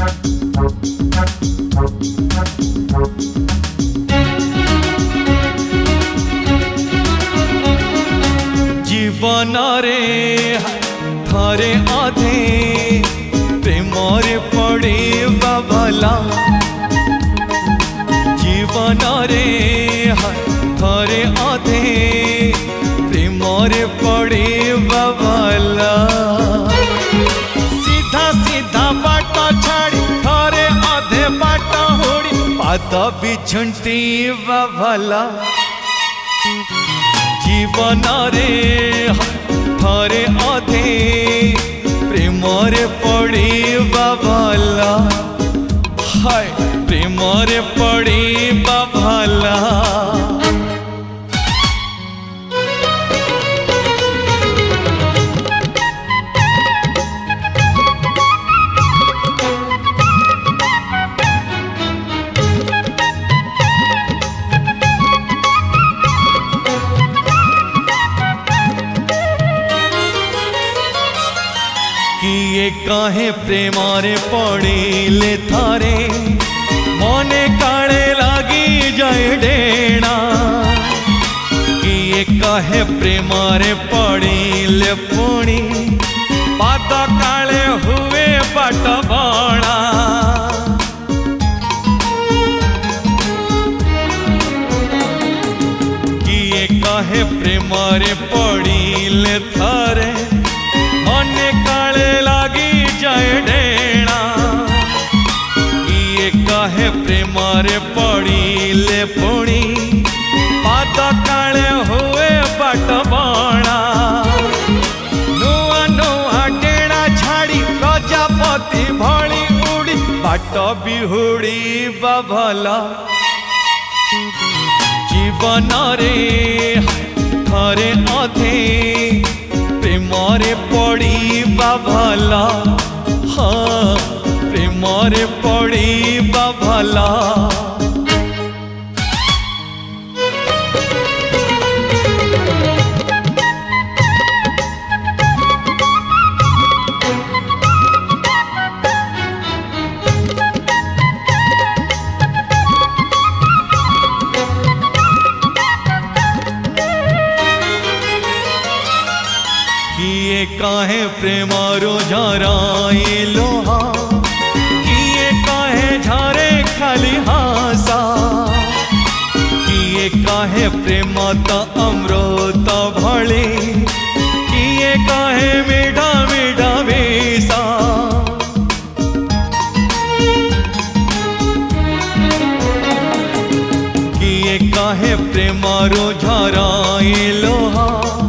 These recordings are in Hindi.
जीवन रे थरे अधे प्रेम रे पड़ेबा भला। जीवन रे थरे अधे प्रेम रे पड़ेबा भला। सीधा सीधा बाट छाड़ी थरे अधे बाट होड़ी पाद भी झुंटीबा भला। जीवन रे थरे अधे प्रेम रे पड़ेबा भला। हाय प्रेम रे पड़ेबा भला। किए काहे प्रेम रे पड़िले थारे मने काले लागी जाए डेणा। किए काहे प्रेम रे पड़िले पुणी पाद काले हुए बाट बणा। किए काहे प्रेम रे पड़िले थारे मने काले लागी जाए डेणा। किए काहे प्रेम रे पड़िले पुणी पाद काले हुए बाट बणा। नुआ नुआ डेणा छाड़ी प्रजापति भली उड़ी बाट बिहुड़ीबा भला। जीवन रे थरे अधे प्रेम रे पड़ेबा भला। हाँ प्रेम रे पड़ेबा भला। किए काहे प्रेम रो झराए लोहा। किए काहे झरे खाली हासा। किए काहे प्रेम त अमृत भले। किए काहे मीठा मीठा बेसा। किए काहे प्रेम रो झराए लोहा।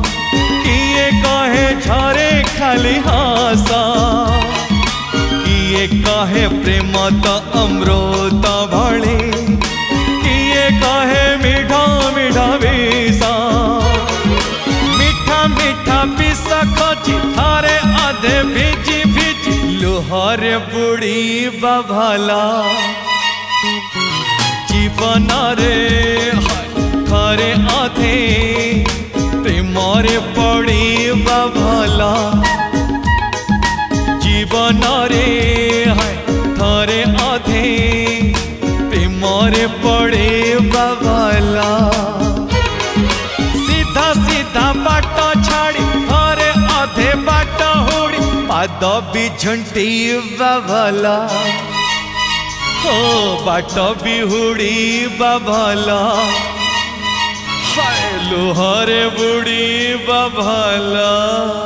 काहे झरे खाली हासा। किए काहे प्रेम त अमृत भले। किए काहे मीठा मीठा बेसा। मीठा मीठा पिसा खोजी थारे अधे भिजी भिजी लोहारे बुड़ीबा भला। जीवन रे थरे अधे प्रेम रे पड़ेबा भला। जीवन रे थरे अधे प्रेम रे पड़ेबा भला। सीधा सीधा बाट छाड़ी थरे अधे बाट होड़ी पाद भी झुंटीबा भला। हो बाट बिहुड़ीबा भला। हाय लोहारे बुड़ीबा भला।